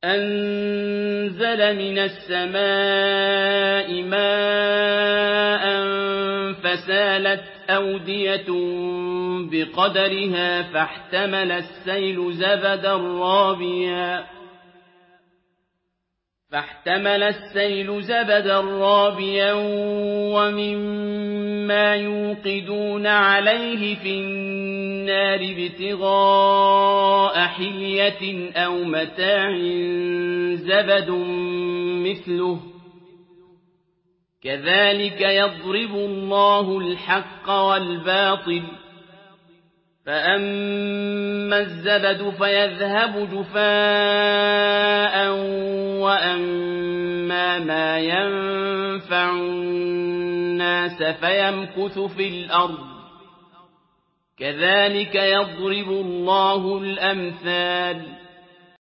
أنزل من السماء ماء فسالت أودية بقدرها فاحتمل السيل زبدا رابيا ومما يوقدون عليه في النار ابتغاء حلية أو متاع زبد مثله كذلك يضرب الله الحق والباطل فأما الزبد فيذهب جفاء وأما ما ينفع الناس فيمكث في الأرض كذلك يضرب الله الأمثال